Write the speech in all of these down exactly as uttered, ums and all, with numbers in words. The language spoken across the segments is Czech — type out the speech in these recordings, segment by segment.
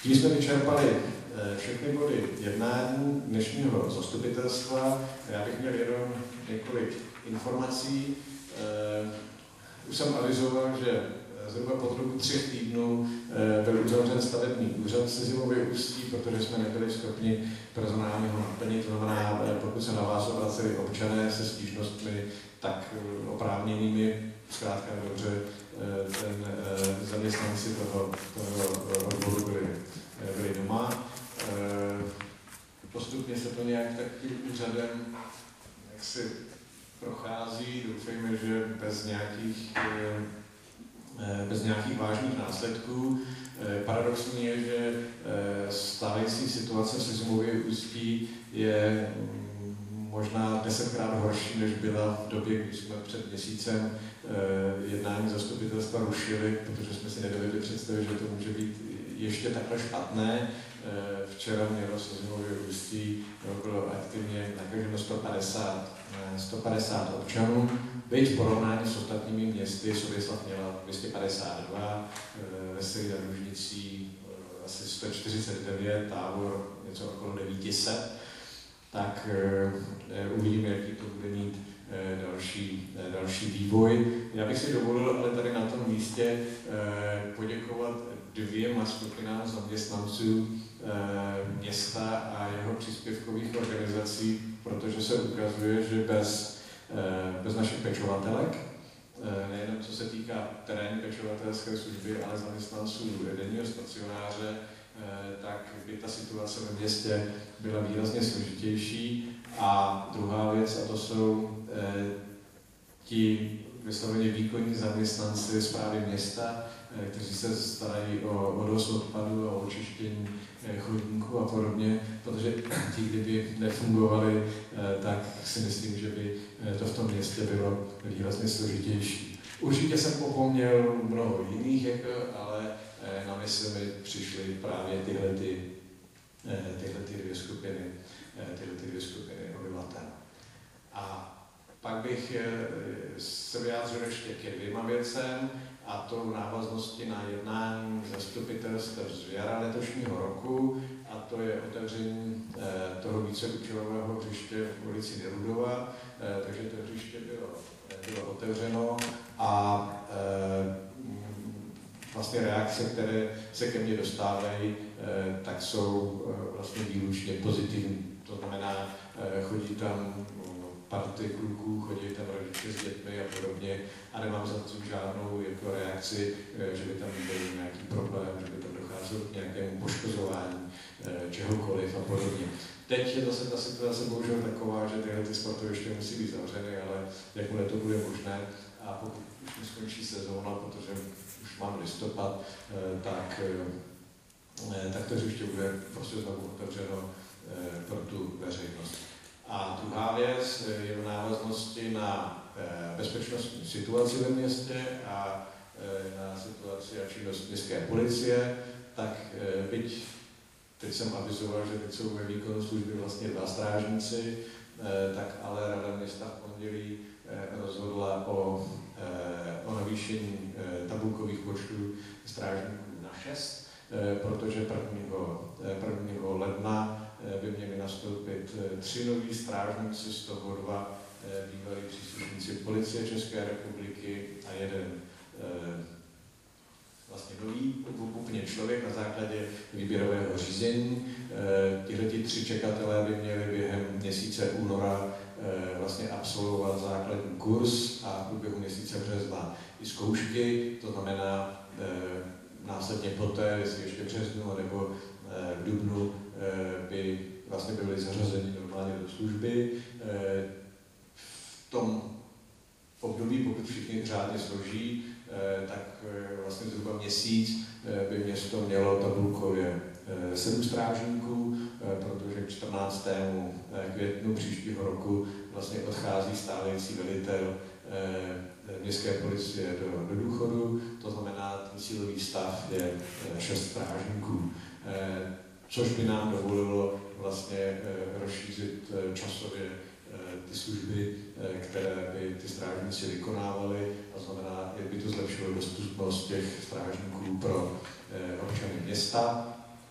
Tím jsme vyčerpali všechny body jednání dnešního zastupitelstva. Já bych měl jenom několik informací. Už jsem avizoval, že zhruba po dobu třech týdnů byl uzavřen stavební úřad Cizimově Ústí, protože jsme nebyli schopni personálně ho naplnit. To znamená, pokud se na vás obraceli občané se stížnostmi, tak oprávněnými, zkrátka dobře, ten zaměstnanci toho, toho odboru byli, byli doma. Postupně se to nějak tak tím úřadem jaksi prochází. Doufejme, že bez nějakých, bez nějakých vážných následků. Paradoxní je, že stávající situace v Cizimově Ústí je možná desetkrát horší, než byla v době, kdy jsme před měsícem jednání zastupitelstva rušili, protože jsme si nedovedli představit, že to může být ještě takhle špatné. Včera mělo Cizimově Ústí bylo aktivně nakaženo sto padesát občanů. Byť v porovnání s ostatními městy Soběslav měla dvě stě padesát dva, Veselí nad Lužnicí asi sto čtyřicet devět, Tábor něco okolo devět set. Tak uvidíme, jaký to bude mít další, další vývoj. Já bych si dovolil ale tady na tom místě poděkovat dvěma skupinám zaměstnanců města a jeho příspěvkových organizací, protože se ukazuje, že bez, bez našich pečovatelek, nejen co se týká terénní pečovatelské služby, ale zaměstnanců denního stacionáře, tak by ta situace ve městě byla výrazně složitější. A druhá věc, a to jsou eh, ti vysloveně výkonní zaměstnanci správy města, eh, kteří se starají o odvoz odpadu, o očištění eh, chodníků a podobně, protože ti, kdyby nefungovali, eh, tak si myslím, že by eh, to v tom městě bylo výrazně složitější. Určitě jsem opomněl mnoho jiných, jako, ale eh, na mysli mi přišly právě tyhle, ty, eh, tyhle ty dvě skupiny. tyhle ty dvě skupiny obyvatel. A pak bych se vyjádřil ještě ke dvěma věcem, a to v návaznosti na jednání zastupitelstev z jara letošního roku, a to je otevření toho víceúčelového hřiště v ulici Nerudova, takže to hřiště bylo, bylo otevřeno a vlastně reakce, které se ke mně dostávají, tak jsou vlastně výlučně pozitivní. To znamená, chodí tam party kluků, chodí tam rodiče s dětmi a podobně a nemám za to žádnou jako reakci, že by tam byl nějaký problém, že by tam docházelo k nějakému poškozování čehokoliv a podobně. Teď je zase ta situace bohužel taková, že tyhle ty sportoviště musí být zavřeny, ale jakmile to bude možné a pokud už mi skončí sezóna, protože už mám listopad, tak, tak to hřiště bude prostě znovu otevřeno pro tu veřejnost. A druhá věc je v návaznosti na bezpečnostní situaci ve městě a na situaci a činnost městské policie, tak byť teď jsem avizoval, že teď jsou ve výkonu služby vlastně dva strážníci, tak ale Rada města v pondělí rozhodla o, o navýšení tabulkových počtů strážníků na šest, protože prvního ledna by měli nastoupit tři noví strážníci, z toho dva bývalí příslušníci policie České republiky a jeden vlastně nový úplně člověk na základě výběrového řízení. Tihleti tři čekatelé by měli během měsíce února vlastně absolvovat základní kurz a v průběhu měsíce března i zkoušky, to znamená následně poté, jestli ještě v březnu nebo v dubnu by vlastně byli zařazeni normálně do služby. V tom období, pokud všichni řádně složí, tak vlastně zhruba měsíc by město mělo tabulkově sedm strážníků, protože k čtrnáctému květnu příštího roku vlastně odchází stávající velitel městské policie do, do důchodu, to znamená, ten cílový stav je šest strážníků, což by nám dovolilo vlastně rozšířit časově ty služby, které by ty strážníci vykonávali, a znamená, jak by to zlepšilo dostupnost těch strážníků pro občany města.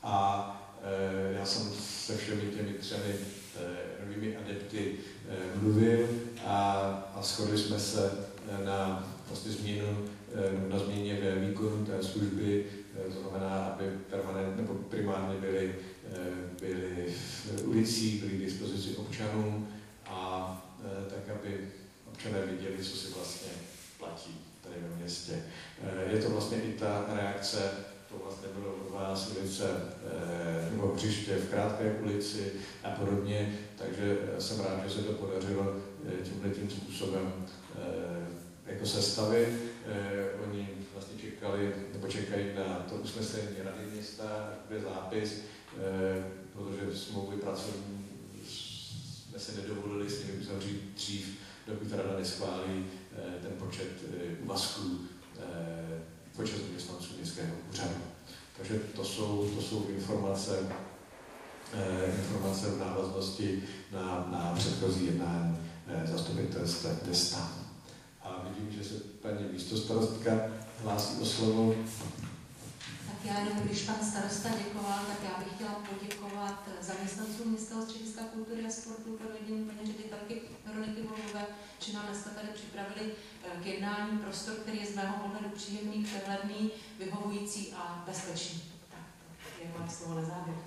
a já jsem se všemi těmi třemi novými adepty mluvil a, a shodli jsme se na vlastně změnu, na změně ve výkonu té služby, to znamená, aby permanentně nebo primárně byli, byli v ulicích, byli k dispozici občanům a tak, aby občané viděli, co si vlastně platí tady ve městě. Je to vlastně i ta reakce, to vlastně bylo od vás ulice nebo hřiště v Krátké ulici a podobně, takže jsem rád, že se to podařilo tímhletím způsobem jako sestavit. Oni vlastně čekali, nebo čekají na to usnesení Rady města, bude zápis, protože smlouvy pracovní jsme se nedovolili s nimi uzavřít dřív, dokud Rada neschválí ten počet úvazků, počet zaměstnanců městského úřadu. Takže to jsou, to jsou informace, informace v návaznosti na, na předchozí jednání zastupitelstva města. A vidím, že se paní místostarostka hlásí o slovo. Tak já jenom, když pan starosta děkoval, tak já bych chtěla poděkovat zaměstnancům Městského střediska kultury a sportu, vedení paní ředitelky Veroniky Volové, že nám dneska tady připravili k jednání prostor, který je z mého pohledu příjemný, přehledný, vyhovující a bezpečný. Tak to je moje slovo na závěr.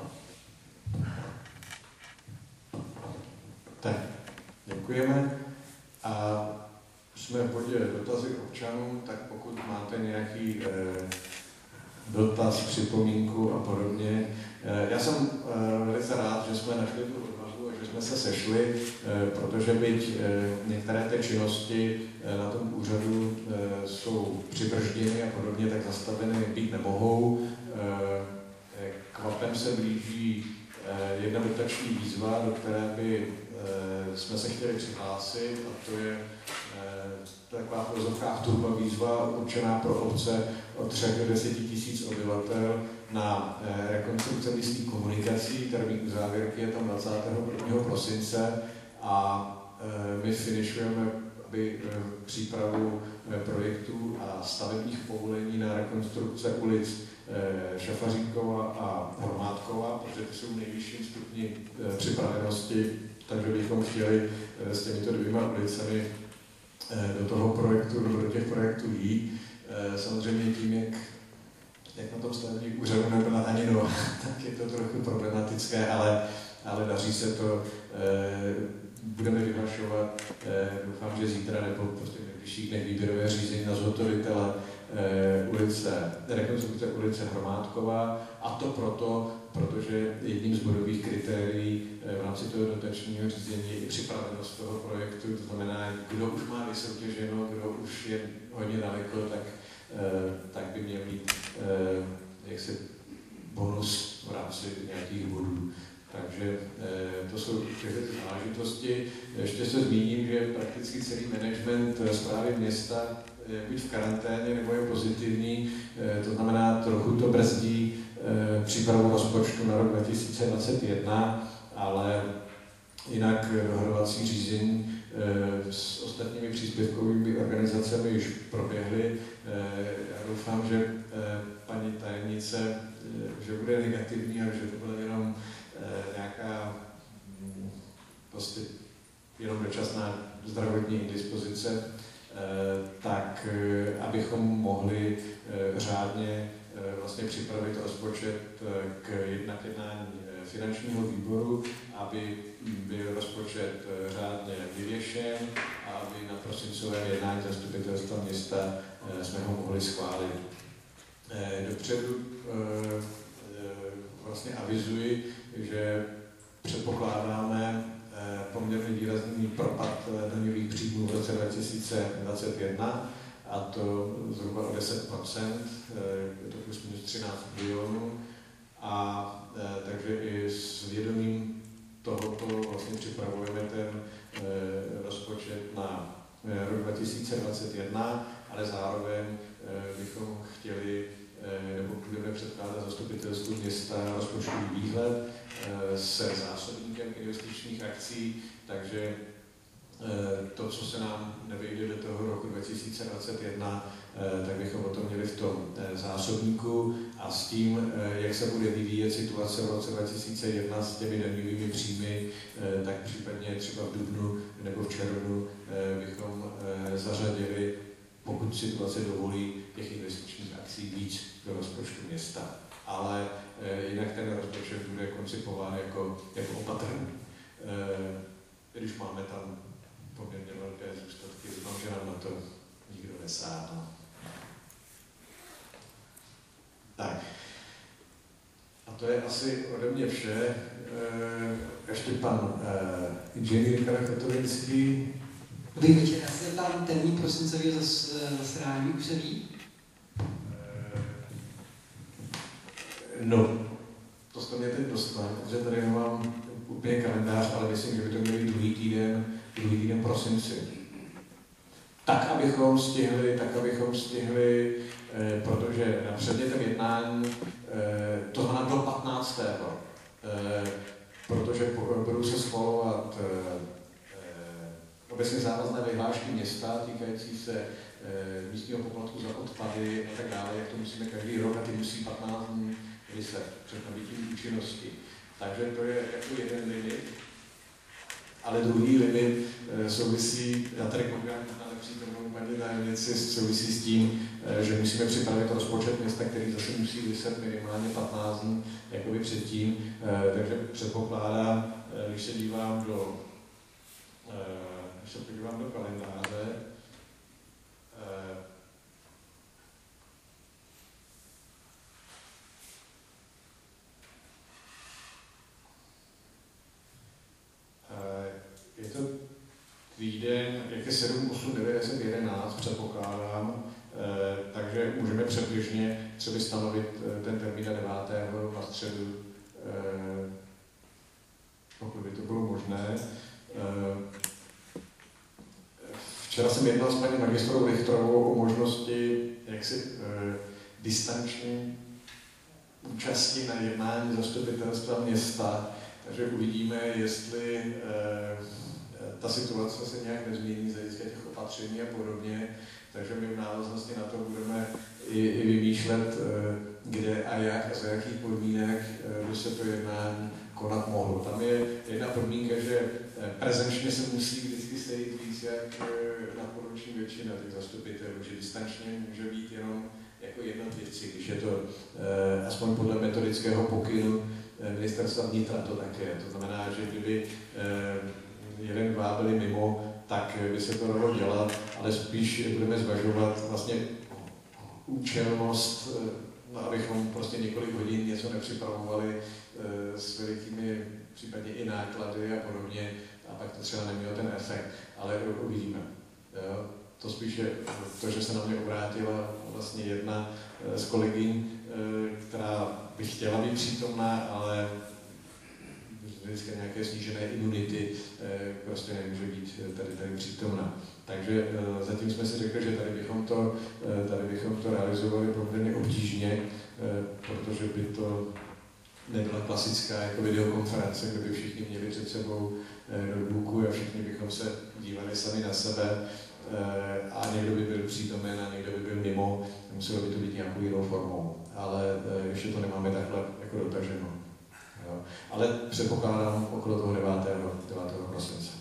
Tak, děkujeme. A jsme v bodě dotazy občanů, tak pokud máte nějaký eh, dotaz, připomínku a podobně. Eh, já jsem eh, velice rád, že jsme našli tu odvahu a že jsme se sešli, eh, protože byť eh, některé té činnosti eh, na tom úřadu eh, jsou přibržděny a podobně, tak zastaveny být nemohou. Eh, kvapem se blíží eh, jedna dotační výzva, do které by jsme se chtěli přihlásit, a to je taková v ozovkách turbo výzva určená pro obce od třech do deseti tisíc obyvatel na rekonstrukce místních komunikací. Termín uzávěrky je tam dvacátého prvního prosince a my finišujeme aby přípravu projektů a stavebních povolení na rekonstrukce ulic Šafaříkova a Hromádkova, protože ty jsou v nejvyšším stupni připravenosti. Takže bychom chtěli s těmito dvěma ulicemi do toho projektu, do těch projektů jít. Samozřejmě tím, jak, jak na tom stavebním úřadu nebyla ani nová, tak je to trochu problematické, ale, ale daří se to. Budeme vyhlašovat, doufám, že zítra nebo prostě v nejbližších dnech výběrové řízení na zhotovitele ulice, rekonstrukce ulice Hromádkova, a to proto, protože jedním z bodových kritérií v rámci toho dotačního řízení je i připravenost toho projektu, to znamená, kdo už má vysoutěženo, kdo už je hodně daleko, tak, tak by měl mít jaksi bonus v rámci nějakých bodů. Takže to jsou všechny ty záležitosti. Ještě se zmíním, že prakticky celý management správy města je buď v karanténě, nebo je pozitivní, to znamená, trochu to brzdí přípravu rozpočtu na rok dva tisíce dvacet jedna, ale jinak dohodovací řízení s ostatními příspěvkovými organizacemi již proběhly. Já doufám, že paní tajemnice, že bude negativní a že to bude jenom nějaká prostě jenom dočasná zdravotní indispozice, tak abychom mohli řádně vlastně připravit rozpočet k jednání finančního výboru, aby byl rozpočet řádně vyvěšen a aby na prosincovém jednání zastupitelstva města jsme ho mohli schválit. Dopředu vlastně avizuji, že předpokládáme poměrně výrazný propad daňových příjmů v roce dva tisíce dvacet jedna, a to zhruba o deset procent, je to plus minus třináct milionů, a takže i s vědomím tohoto vlastně připravujeme ten rozpočet na rok dva tisíce dvacet jedna, ale zároveň bychom chtěli nebo budeme předkládat zastupitelstvu města rozpočtový výhled se zásobníkem investičních akcí, takže to, co se nám nevejde do toho roku dva tisíce dvacet jedna, tak bychom o tom měli v tom zásobníku, a s tím, jak se bude vyvíjet situace v roce dva tisíce jedna s těmi daňovými příjmy, tak případně třeba v dubnu nebo v červnu bychom zařadili, pokud situace dovolí, těch investičních akcí víc do rozpočtu města. Ale jinak ten rozpočet bude koncipován jako, jako opatrný. Když máme tam poměrně velké zůstatky, doufám, že nám na to nikdo nesáhne. Tak. A to je asi ode mě vše. Ještě pan inženýr Karachatovinský. Dobrý večer, já se zeptám, termín prosincového zasedání už se ví? No, to jste mě teď dostal, protože tady nemám úplně kalendář, ale myslím, že by to měl být druhý týden, druhý týden prosinci. Tak, abychom stihli, tak, abychom stihli, eh, protože na předmětem jednání, eh, to znamená do patnáctého Eh, protože po, budou se schvalovat eh, obecně závazné vyhlášky města týkající se e, místního poplatku za odpady a tak dále, jak to musíme každý rok a ty musí patnáct dní vyset před nabitím účinnosti. Takže to je jako jeden limit. Ale druhý limit e, souvisí, já tady koukám na nepřítomnou paní tajemnici, souvisí s tím, e, že musíme připravit rozpočet města, který zase musí vyset minimálně patnáct dní jakoby předtím. E, takže předpokládám, e, když se dívám do e, Když se podívám do kalendáře, eh, eh, je to týden, jak je sedm, osm, devět, deset, jedenáct, předpokládám, eh, takže můžeme předběžně třeba stanovit eh, ten termín na devátého na středu, eh, pokud by to bylo možné. Eh, Včera jsem jednal s paní magistrou Richtrovou o možnosti jaksi e, distanční účasti na jednání zastupitelstva města, takže uvidíme, jestli e, ta situace se nějak nezmění z hlediska těch opatření a podobně, takže my v návaznosti na to budeme i, i vymýšlet, e, kde a jak a za jakých podmínek e, by se to jednání konat mohlo. Tam je jedna podmínka, že prezenčně se musí vždycky sejít víc jak nadpoloviční většina těch zastupitelů, že distančně může být jenom jako jednotlivci, když je to eh, aspoň podle metodického pokynu eh, ministerstva vnitra to také. To znamená, že kdyby eh, jeden, dva byli mimo, tak by se to dalo dělat, ale spíš budeme zvažovat vlastně účelnost, eh, no, abychom prostě několik hodin něco nepřipravovali eh, s velikými případně i náklady a podobně, a pak to třeba nemělo ten efekt, ale uvidíme. Jo? To spíše to, že se na mě obrátila vlastně jedna z kolegyň, která by chtěla být přítomná, ale vždycky nějaké snížené imunity prostě nemůže být tady, tady přítomná. Takže zatím jsme si řekli, že tady bychom to, tady bychom to realizovali poměrně obtížně, protože by to nebyla klasická jako videokonference, kde by všichni měli před sebou notebooku a všichni bychom se dívali sami na sebe a někdo by byl přítomen a někdo by byl mimo, muselo by to být nějakou jinou formou, ale ještě to nemáme takhle jako dotaženo. Jo. Ale předpokládám okolo toho devátého prosince.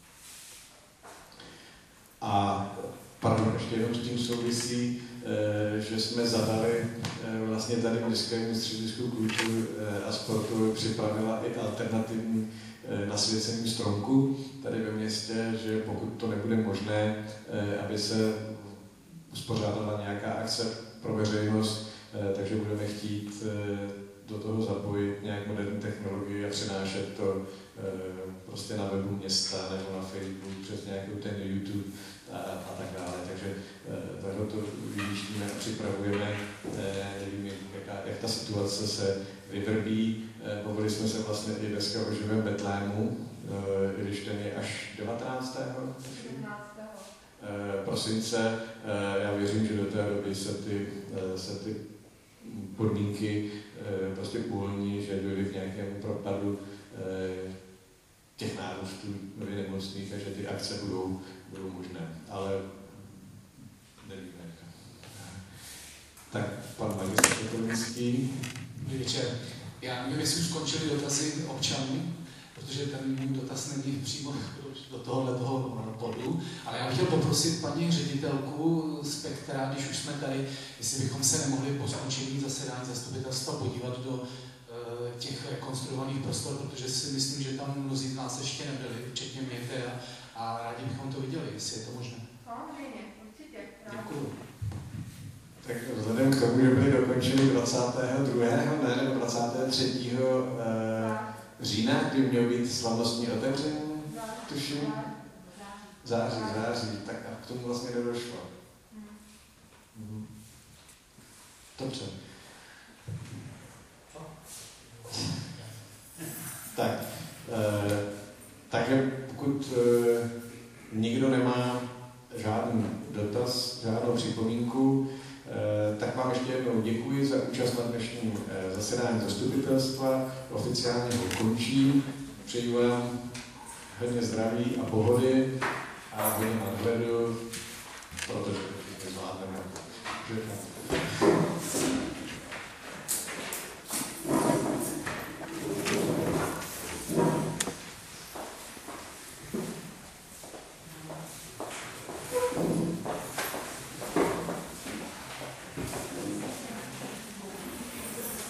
A pardon, ještě jenom s tím souvisí, že jsme zadali vlastně tady Městskému středisku kultury a sportu připravila i alternativní nasvěcení stromku tady ve městě, že pokud to nebude možné, aby se uspořádala nějaká akce pro veřejnost, takže budeme chtít do toho zapojit nějak moderní technologii a přenášet to prostě na webu města nebo na Facebooku přes nějakou ten YouTube a, a tak dále. Takže takhle to vyvíštíme a připravujeme, nevím, jaká, jak ta situace se vyvrbí. Bavili jsme se vlastně i dneska o živém Betlému, i když ten je až devatenáctého prosince. Já věřím, že do té doby se ty, se ty podmínky prostě uvolní, že dojde k nějakému propadu těch nárůstů nově nemocných a že ty akce budou, budou možné. Ale nevíme. Tak, pan magistr Šekovinský. Dobrý večer. Já nevím, jestli už skončili dotazy občanů, protože ten můj dotaz není přímo do tohohle toho bodu, ale já bych chtěl poprosit paní ředitelku Spektra, když už jsme tady, jestli bychom se nemohli po skončení zasedání zastupitelstva podívat do uh, těch rekonstruovaných prostor, protože si myslím, že tam mnozí z nás ještě nebyli, včetně mě teda, a rádi bychom to viděli, jestli je to možné. Samozřejmě, určitě. Děkuju. Tak vzhledem k tomu, že byly dokončeny dvacátého druhého ne, nebo dvacátého třetího října, kdy mělo být slavnostní otevření, tuším. Září, září, tak a k tomu vlastně nedošlo. Mhm. Dobře. Tak, e, takže pokud e, nikdo nemá žádný dotaz, žádnou připomínku, e, tak vám ještě jednou děkuji za účast na dnešním e, zasedání zastupitelstva. Oficiálně ho končím. Přeji vám hodně zdraví a pohody a hodně